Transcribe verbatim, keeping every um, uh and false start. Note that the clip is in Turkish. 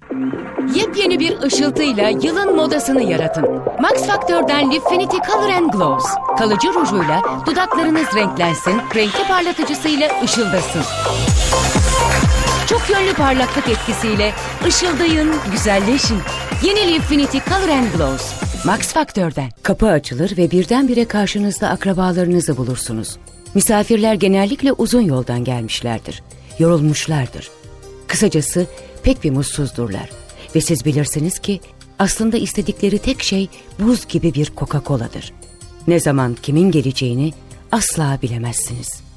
Yepyeni bir ışıltıyla yılın modasını yaratın. Max Factor'dan Lifinity Color and Glows. Kalıcı rujuyla dudaklarınız renklensin, renkli parlatıcısıyla ışıldasın. Çok yönlü parlaklık etkisiyle ışıldayın, güzelleşin. Yeni Lifinity Color and Glows. Max Factor'dan. Kapı açılır ve birdenbire karşınızda akrabalarınızı bulursunuz. Misafirler genellikle uzun yoldan gelmişlerdir. Yorulmuşlardır. Kısacası pek bir mutsuzdurlar. Ve siz bilirsiniz ki aslında istedikleri tek şey buz gibi bir Coca-Cola'dır. Ne zaman kimin geleceğini asla bilemezsiniz.